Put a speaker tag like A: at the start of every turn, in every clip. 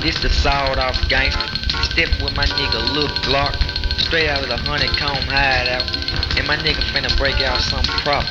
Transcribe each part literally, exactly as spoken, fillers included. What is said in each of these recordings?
A: This the sawed off gangster. Step with my nigga Lil Glock. Straight out of the honeycomb hideout. And my nigga finna break out some proper.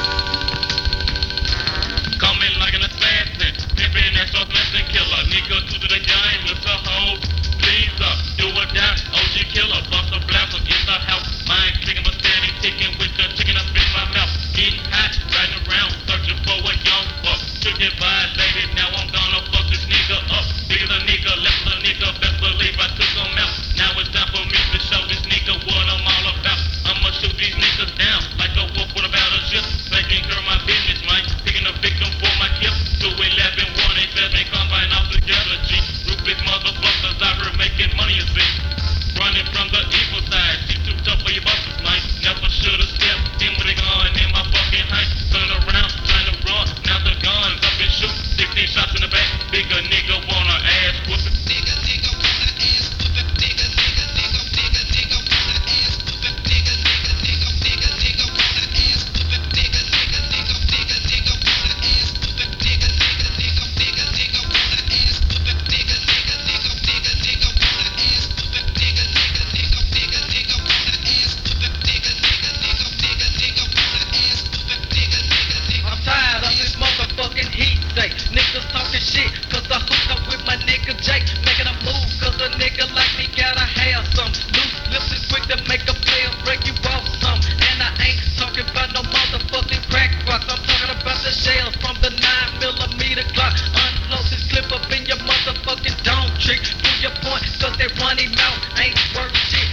B: Coming like an assassin. Pimpin' that soft medicine killer. Nigga to the game. Lift a hoe. Please up. Do or die. O G killer. Bust a blast in the house. Mind clicking but steady ticking with the chicken up in my mouth. Getting hot. Riding around. Searching for a young buck. Should get violated. Now I'm gonna fuck this nigga up. Bigger the nigga. Less the nigga. Best believe I took him out. Now it's time for me to show this nigga what I'm all about. I'ma shoot these niggas down like a wolf with a battleship. Taking care of my business, man. Picking a victim for my gift. two eleven, one eighty-seven, combine all together, G. Ruthless motherfuckers out here making money, you see. Running from the evil side. She too tough for your bosses, man. Never should've stepped in with a gun in my fucking hand. Turn around, trying to run. Now the guns up and shoot. sixteen shots in the back. Bigger nigga wanna ass whoopin'. Nigga, nigga wanna ass whoopin'. Nigga, nigga, nigga, nigga, nigga wanna ass whoopin'. Nigga, nigga, nigga, nigga, nigga wanna ass whoopin'. Nigga, nigga, nigga, nigga, nigga wanna ass whoopin'. Nigga, nigga, nigga, nigga, nigga wanna ass whoopin'. Nigga, nigga, nigga, nigga, nigga wanna ass whoopin'. Nigga, nigga, nigga, nigga, nigga wanna ass whoopin'. Nigga, nigga, nigga, nigga, nigga wanna ass whoopin'. Nigga, nigga, nigga. I'm tired of this motherfucking heat day. Niggas talking shit, cause I hooked up with my nigga Jake. Making a move, cause a nigga like me gotta have some. Loose lips is quick to make a player break you off some. And I ain't talking about no motherfucking crack rocks. I'm talking about the shells from the nine millimeter Glock. Unload this clip up in your motherfucking dome trick. Do your point, cause that running mouth ain't worth shit.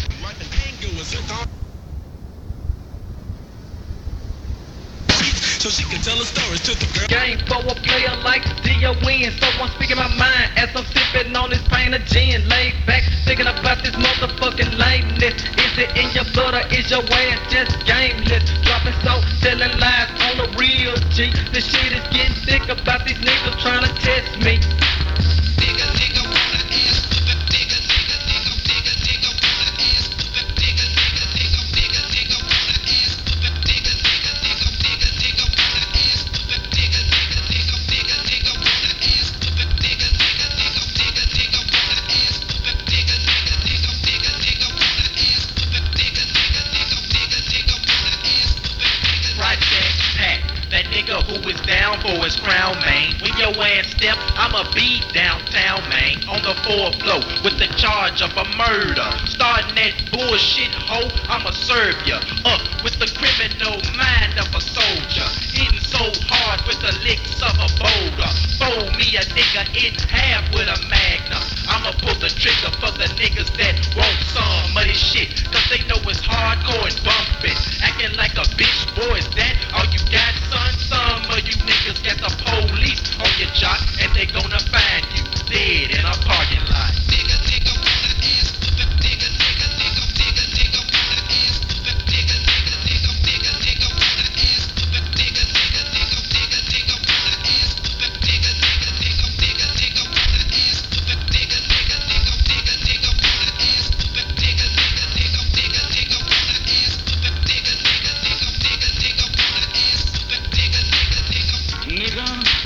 C: So she can tell her stories to the girl.
A: Game for a player like D O N. So I'm speaking my mind as I'm sipping on this pain of gin. Laid back, thinking about this motherfucking lameness. Is it in your blood or is your ass just gameless? Dropping so, telling lies on the real G. This shit is getting sick about these niggas trying to test me. Nigga, nigga wanna ass whoopin'. Nigga, nigga, nigga, nigga, nigga wanna ass whoopin'. Nigga, nigga, nigga, nigga, nigga wanna ass whoopin'. Nigga, nigga, nigga, nigga, nigga wanna ass whoopin'. Nigga, nigga, nigga, nigga, nigga wanna ass whoopin'. Nigga, nigga, nigga, nigga, nigga wanna ass whoopin'. Nigga, nigga, nigga, nigga, nigga wanna ass whoopin'. Nigga, nigga, nigga, nigga, nigga wanna ass whoopin'.
D: Project Pat, that nigga who is down for his crown, man. When your ass step, I'ma be downtown, man. On the fourth floor with the charge of a murder. Starting that bullshit hoe, I'ma serve ya. Up with the criminal mind of a soldier. Hitting so hard with the licks of a boulder. Fold me a nigga in half with a magnum. I'ma pull the trigger for the niggas that want some of this shit. Cause they know it's hardcore and bumpin'. Acting like a bitch, boy, is that all you got, son? Some of you niggas got the police on your jock, and they gonna find you dead in a parking lot.
A: Nigga, nigga wanna ass whoopin'. Nigga, nigga, nigga, nigga, nigga wanna ass whoopin'. Nigga, nigga, nigga, nigga, nigga wanna ass whoopin'. Nigga, nigga, nigga, nigga, nigga wanna ass whoopin'. Nigga, nigga, nigga, nigga, nigga wanna ass whoopin'. Nigga, nigga, nigga, nigga, nigga wanna ass whoopin'. Nigga, nigga, nigga, nigga, nigga wanna ass whoopin'. Nigga, nigga, nigga, nigga, nigga wanna ass whoopin'. Nigga, nigga, nigga.
B: Nigga,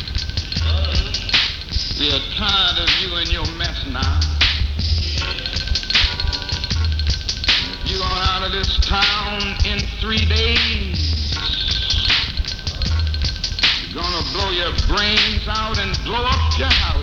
B: we're tired of you and your mess now. If you are out of this town in three days, you're gonna blow your brains out and blow up your house.